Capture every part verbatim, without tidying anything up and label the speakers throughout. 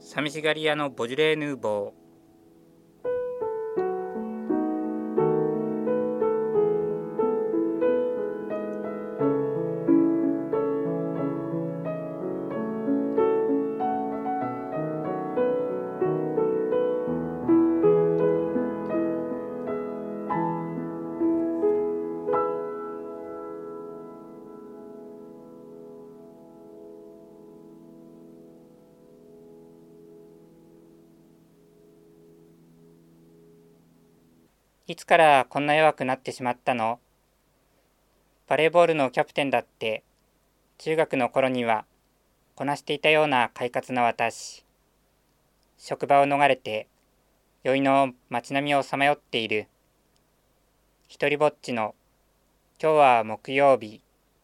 Speaker 1: 寂しがり屋のボジュレーヌーボー。いつからこんな弱くなってしまったの？バレーボールのキャプテンだって中学の頃にはこなしていたような快活な私。職場を逃れて宵の街並みをさまよっている。一人ぼっちの今日は木曜日。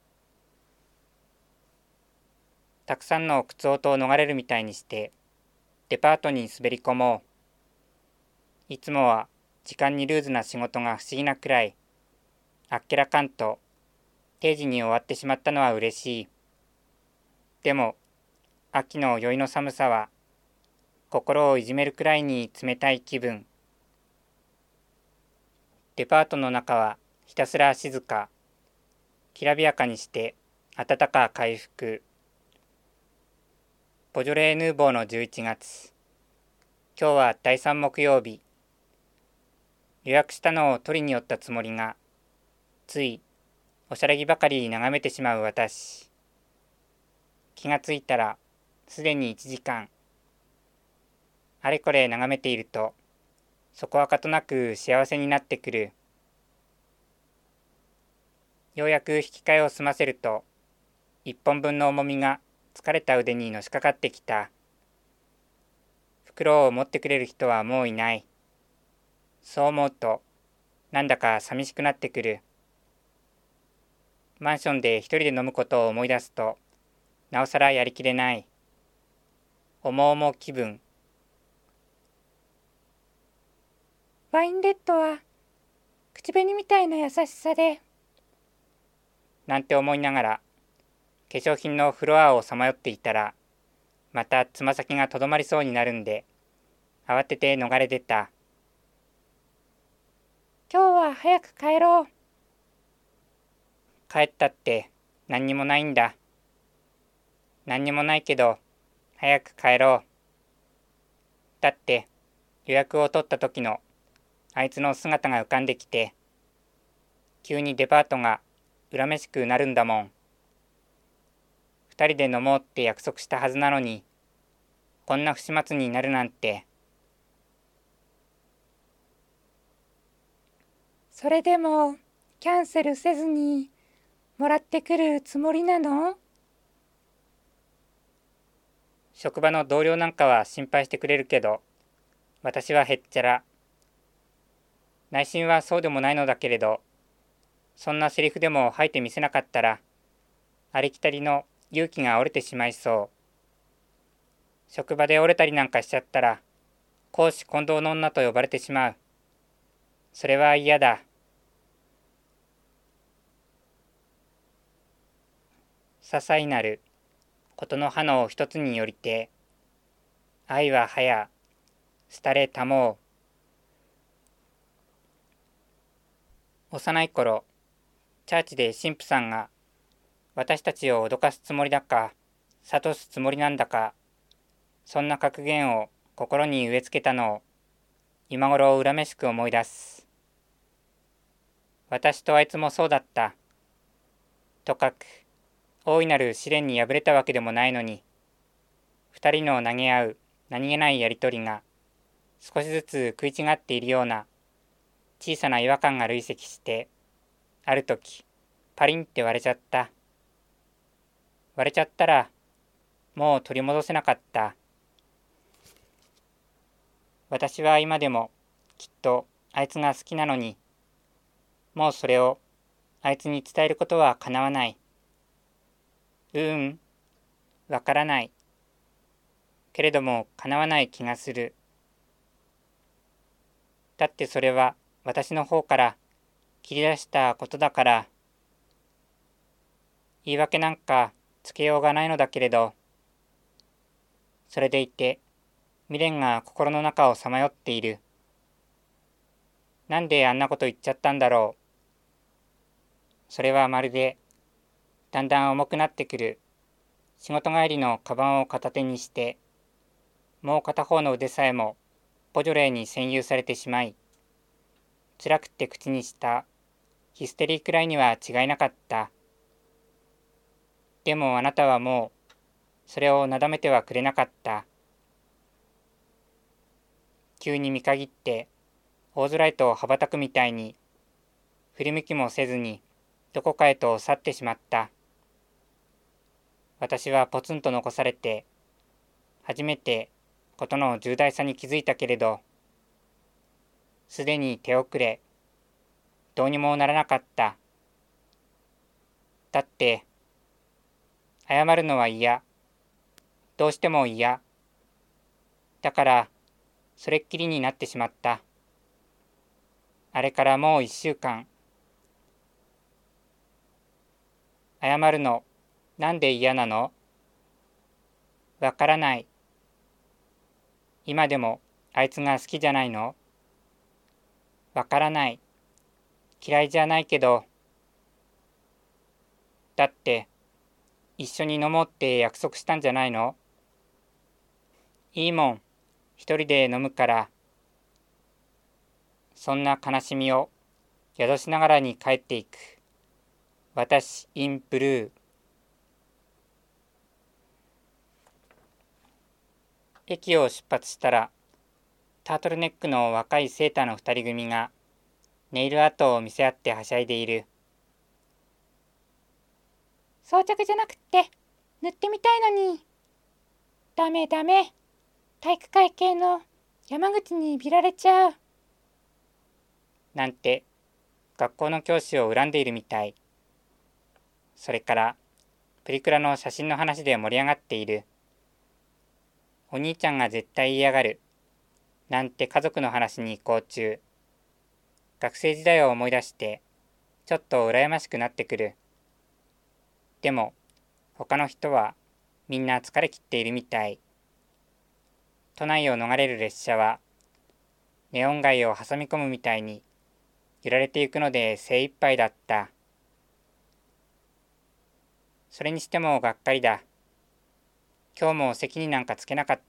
Speaker 1: たくさんの靴音を逃れるみたいにしてデパートに滑り込もう。いつもは時間にルーズな仕事が不思議なくらいあっけらかんと定時に終わってしまったのは嬉しい。でも秋の宵の寒さは心をいじめるくらいに冷たい気分。デパートの中はひたすら静か。きらびやかにして暖か回復。ボジョレーヌーボーのじゅういちがつ。今日はだいさん木曜日。予約したのを取りに寄ったつもりが、ついおしゃれ着ばかり眺めてしまう私。気がついたらすでにいちじかん。あれこれ眺めていると、そこはかとなく幸せになってくる。ようやく引き換えを済ませると、一本分の重みが疲れた腕にのしかかってきた。袋を持ってくれる人はもういない。そう思うと、なんだか寂しくなってくる。マンションで一人で飲むことを思い出すと、なおさらやりきれない。重々気分。
Speaker 2: ワインレッドは口紅みたいな優しさで。
Speaker 1: なんて思いながら、化粧品のフロアをさまよっていたら、またつま先がとどまりそうになるんで、慌てて逃れ出た。
Speaker 2: 今日は早く帰ろう。
Speaker 1: 帰ったって何にもないんだ。何にもないけど、早く帰ろう。だって予約を取った時のあいつの姿が浮かんできて、急にデパートが恨めしくなるんだもん。二人で飲もうって約束したはずなのに、こんな不始末になるなんて。
Speaker 2: それでもキャンセルせずにもらってくるつもりなの？
Speaker 1: 職場の同僚なんかは心配してくれるけど、私はへっちゃら。内心はそうでもないのだけれど、そんなセリフでも吐いてみせなかったら、ありきたりの勇気が折れてしまいそう。職場で折れたりなんかしちゃったら、公私混同の女と呼ばれてしまう。それは嫌だ。些細なることの葉の一つによりて、愛ははや、廃れたもう。幼い頃、チャーチで神父さんが、私たちを脅かすつもりだか、諭すつもりなんだか、そんな格言を心に植え付けたのを、今頃恨めしく思い出す。私とあいつもそうだった。とかく、大いなる試練に敗れたわけでもないのに、二人の投げ合う何気ないやりとりが、少しずつ食い違っているような小さな違和感が累積して、ある時、パリンって割れちゃった。割れちゃったら、もう取り戻せなかった。私は今でもきっとあいつが好きなのに、もうそれをあいつに伝えることはかなわない。うーん、わからない。けれどもかなわない気がする。だってそれは私の方から切り出したことだから、言い訳なんかつけようがないのだけれど、それでいて未練が心の中をさまよっている。なんであんなこと言っちゃったんだろう。それはまるで、だんだん重くなってくる。仕事帰りのカバンを片手にして、もう片方の腕さえもボジョレーに占有されてしまい、辛くて口にしたヒステリーくらいには違いなかった。でもあなたはもう、それをなだめてはくれなかった。急に見限って、大空へと羽ばたくみたいに、振り向きもせずに、どこかへと去ってしまった。私はポツンと残されて、初めてことの重大さに気づいたけれど、すでに手遅れ、どうにもならなかった。だって、謝るのは嫌。どうしても嫌。だから、それっきりになってしまった。あれからもう一週間。謝るの、なんで嫌なの？わからない。今でもあいつが好きじゃないの？わからない。嫌いじゃないけど。だって、一緒に飲もうって約束したんじゃないの？いいもん。一人で飲むから。そんな悲しみを宿しながらに帰っていく。私 in ブルー。駅を出発したら、タートルネックの若いセーターの二人組がネイルアートを見せ合ってはしゃいでいる。
Speaker 2: 装着じゃなくって塗ってみたいのに。ダメダメ。体育会系の山口にビられちゃう。
Speaker 1: なんて学校の教師を恨んでいるみたい。それからプリクラの写真の話で盛り上がっている。お兄ちゃんが絶対嫌がる。なんて家族の話に行こう中。学生時代を思い出してちょっと羨ましくなってくる。でも他の人はみんな疲れ切っているみたい。都内を逃れる列車はネオン街を挟み込むみたいに揺られていくので精一杯だった。それにしてもがっかりだ。今日も席になんかつけなかった。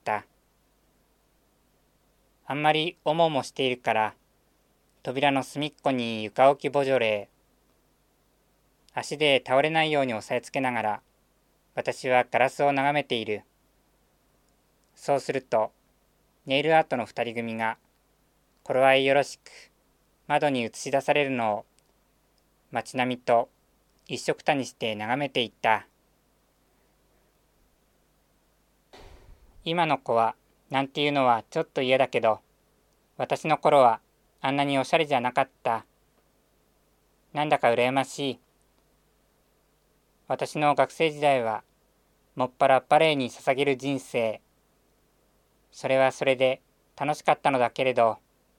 Speaker 1: あんまりおもおもしているから扉の隅っこに床置きボジョレー。足で倒れないように押さえつけながら私はガラスを眺めている。そうするとネイルアートの二人組が頃合いよろしく窓に映し出されるのを街並みと一緒くたにして眺めていった。今の子はなんていうのはちょっと嫌だけど、私の頃はあんなにおしゃれじゃなかった。なんだか羨ましい。私の学生時代はもっぱらバレエに捧げる人生。それはそれで楽しかったのだけれど、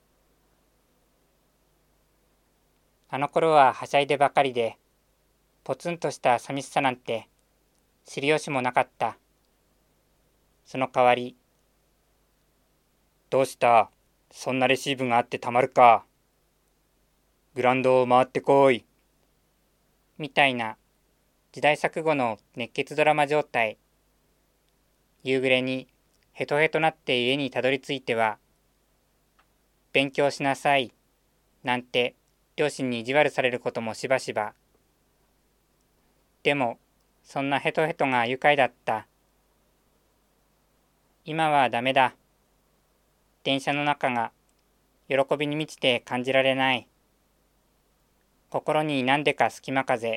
Speaker 1: あの頃ははしゃいでばかりで、ポツンとした寂しさなんて知りよしもなかった。その代わり、どうした？そんなレシーブがあってたまるか。グラウンドを回ってこい。みたいな時代錯誤の熱血ドラマ状態。夕暮れにヘトヘトなって家にたどり着いては、勉強しなさい。なんて両親に意地悪されることもしばしば。でも、そんなヘトヘトが愉快だった。今はダメだ。電車の中が喜びに満ちて感じられない。心になんでか隙間風。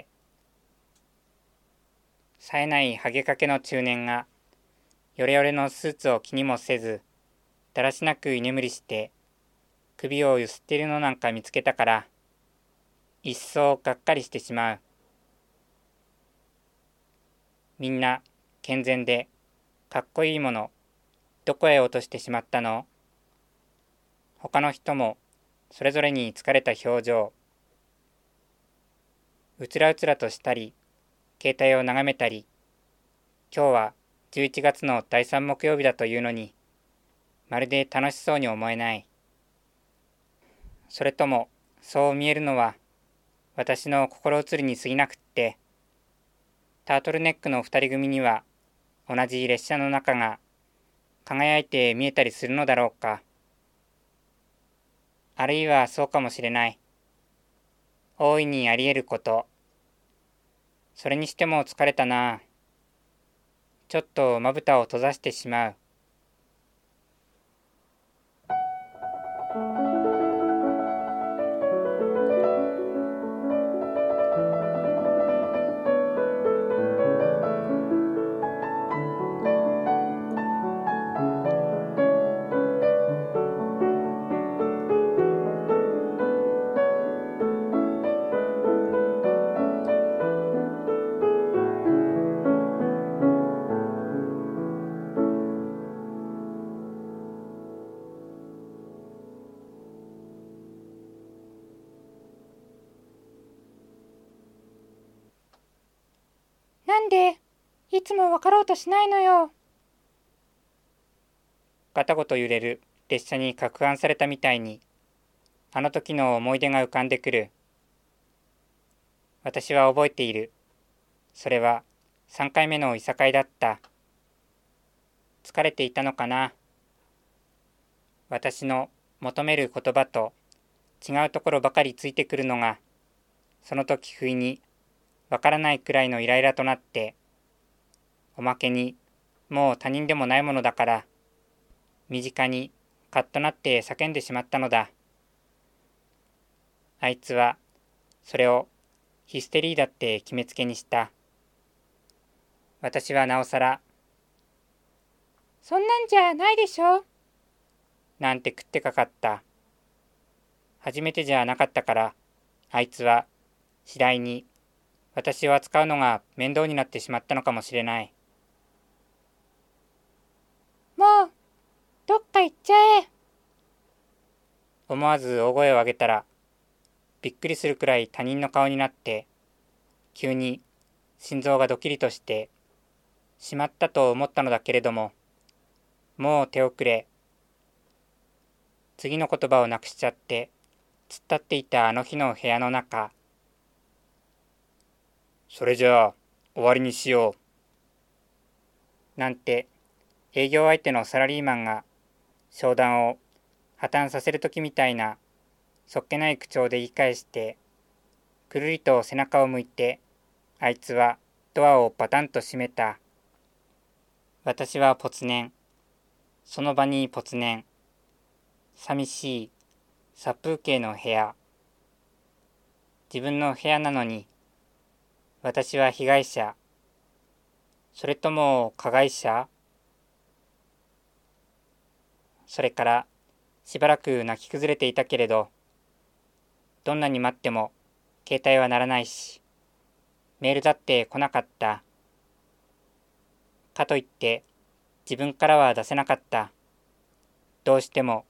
Speaker 1: 冴えないハゲかけの中年が、ヨレヨレのスーツを気にもせず、だらしなく居眠りして、首をゆすっているのなんか見つけたから、一層がっかりしてしまう。みんな健全でかっこいいもの、どこへ落としてしまったの？他の人もそれぞれに疲れた表情。うつらうつらとしたり、携帯を眺めたり、今日はじゅういちがつのだいさん木曜日だというのに、 まるで楽しそうに思えない。それともそう見えるのは私の心移りに過ぎなくって、タートルネックの二人組には同じ列車の中が輝いて見えたりするのだろうか。あるいはそうかもしれない。大いにあり得ること。それにしても疲れたな。ちょっとまぶたを閉ざしてしまう。
Speaker 2: なんでいつも分かろうとしないのよ。
Speaker 1: ガタゴト揺れる列車に攪拌されたみたいに、あの時の思い出が浮かんでくる。私は覚えている。それはさんかいめのいさかいだった。疲れていたのかな。私の求める言葉と違うところばかりついてくるのが、その時不意にわからないくらいのイライラとなって、おまけにもう他人でもないものだから、身近にカッとなって叫んでしまったのだ。あいつはそれをヒステリーだって決めつけにした。私はなおさら、
Speaker 2: そんなんじゃないでしょ。
Speaker 1: なんて食ってかかった。初めてじゃなかったから、あいつは次第に私を扱うのが面倒になってしまったのかもしれない。
Speaker 2: もうどっか行っちゃえ。
Speaker 1: 思わず大声を上げたら、びっくりするくらい他人の顔になって、急に心臓がドキリとしてしまったと思ったのだけれども、もう手遅れ。次の言葉をなくしちゃって突っ立っていたあの日の部屋の中。それじゃあ終わりにしよう。なんて営業相手のサラリーマンが商談を破綻させるときみたいなそっけない口調で言い返して、くるりと背中を向いて、あいつはドアをバタンと閉めた。私はぽつねその場にぽつね寂しい殺風景の部屋。自分の部屋なのに、私は被害者、それとも加害者。それからしばらく泣き崩れていたけれど、どんなに待っても携帯は鳴らないし、メールだって来なかった。かといって自分からは出せなかった。どうしても。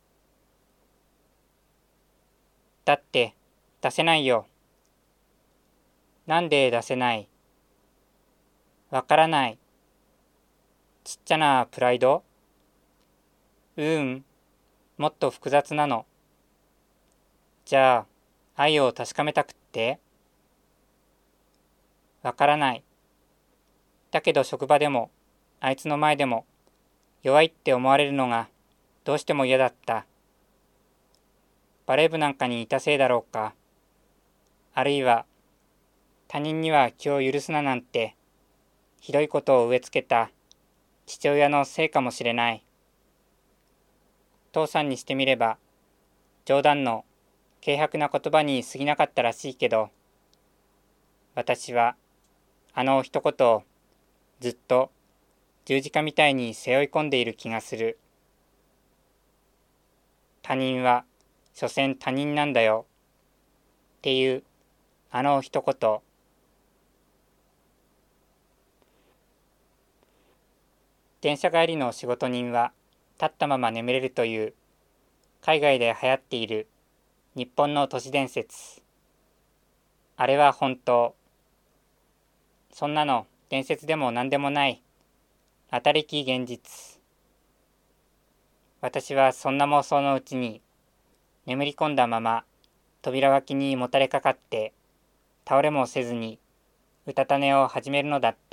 Speaker 1: だって出せないよ。なんで出せない？わからない。ちっちゃなプライド？うーん、もっと複雑なの。じゃあ愛を確かめたくって？わからない。だけど職場でもあいつの前でも弱いって思われるのがどうしても嫌だった。バレー部なんかにいたせいだろうか。あるいは他人には気を許すななんてひどいことを植え付けた父親のせいかもしれない。父さんにしてみれば冗談の軽薄な言葉に過ぎなかったらしいけど、私はあの一言をずっと十字架みたいに背負い込んでいる気がする。他人は所詮他人なんだよっていうあの一言。電車帰りの仕事人は立ったまま眠れるという海外で流行っている日本の都市伝説。あれは本当。そんなの伝説でも何でもない当たりき現実。 私はそんな妄想のうちに眠り込んだまま扉脇にもたれかかって倒れもせずにうたた寝を始めるのだった。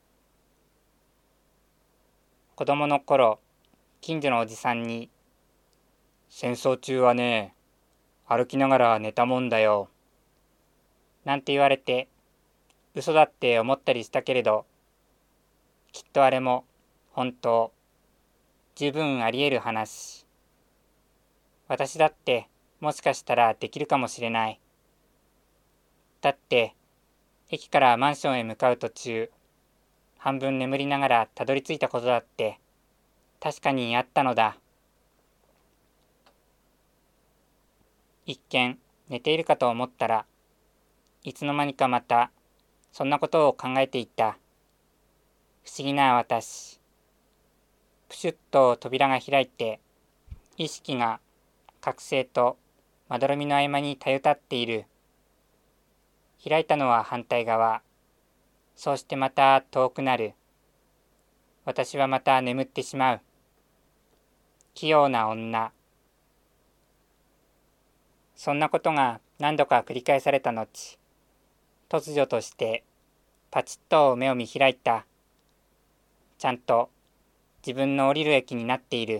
Speaker 1: 子供の頃、近所のおじさんに戦争中はね、歩きながら寝たもんだよなんて言われて嘘だって思ったりしたけれど、きっとあれも本当、十分あり得る話。私だってもしかしたらできるかもしれない。だって駅からマンションへ向かう途中、半分眠りながらたどり着いたことだって確かにあったのだ。一見寝ているかと思ったらいつの間にかまたそんなことを考えていた。不思議な私。プシュッと扉が開いて意識が覚醒とまどろみの合間にたゆたっている。開いたのは反対側。そうしてまた遠くなる。私はまた眠ってしまう。器用な女。そんなことが何度か繰り返された後、突如としてパチッと目を見開いた。ちゃんと自分の降りる駅になっている。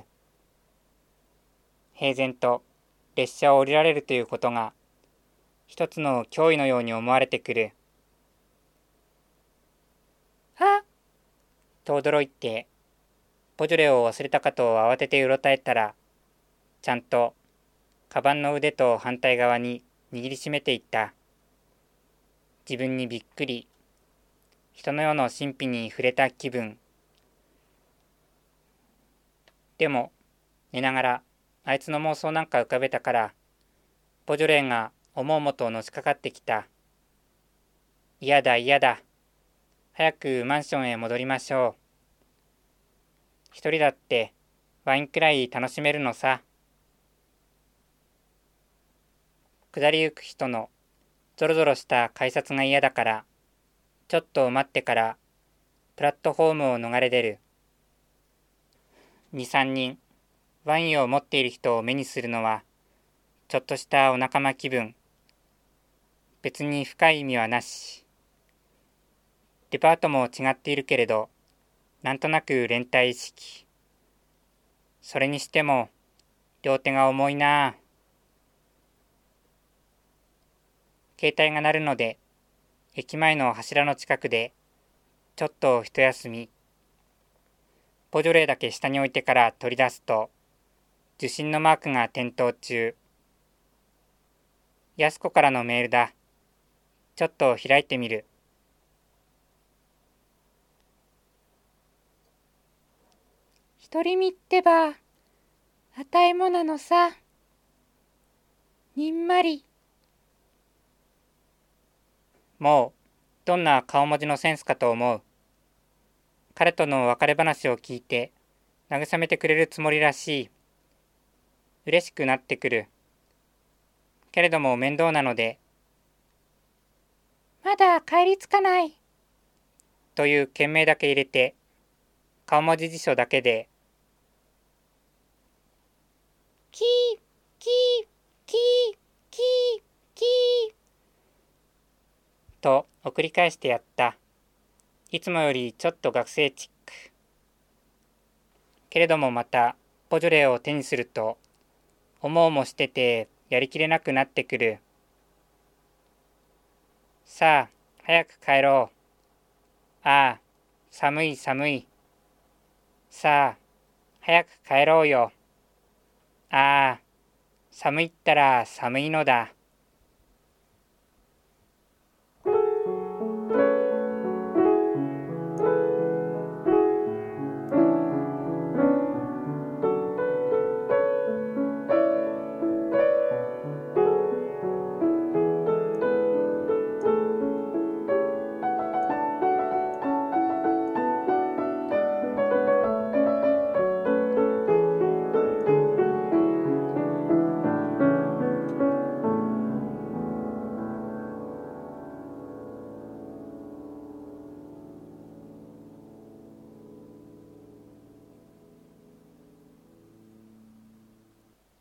Speaker 1: 平然と列車を降りられるということが一つの脅威のように思われてくる。
Speaker 2: あ、
Speaker 1: と驚いて、ボジョレを忘れたかと慌ててうろたえたら、ちゃんとカバンの腕と反対側に握りしめていった。自分にびっくり。人の世の神秘に触れた気分。でも、寝ながらあいつの妄想なんか浮かべたから、ボジョレーが思うもとのしかかってきた。嫌だ嫌だ。早くマンションへ戻りましょう。一人だってワインくらい楽しめるのさ。下りゆく人のゾロゾロした改札が嫌だから、ちょっと待ってからプラットフォームを逃れ出る。二三人ワインを持っている人を目にするのはちょっとしたお仲間気分。別に深い意味はなし。デパートも違っているけれど、なんとなく連帯意識。それにしても両手が重いなあ。携帯が鳴るので駅前の柱の近くでちょっと一休み。ボジョレーだけ下に置いてから取り出すと受信のマークが点灯中。やすこからのメールだ。ちょっと開いてみる。
Speaker 2: 独り身ってばあたいもなのさ。にんまり。
Speaker 1: もうどんな顔文字のセンスかと思う。彼との別れ話を聞いて慰めてくれるつもりらしい。嬉しくなってくる。けれども面倒なので、
Speaker 2: まだ帰りつかない。
Speaker 1: という件名だけ入れて、顔文字辞書だけで、
Speaker 2: キー、キー、キー、キー、キー。
Speaker 1: と送り返してやった。いつもよりちょっと学生チック。けれどもまた、ボジョレーを手にすると、思うもしててやりきれなくなってくる。さあ、早く帰ろう。ああ、寒い寒い。さあ、早く帰ろうよ。ああ、寒いったら寒いのだ。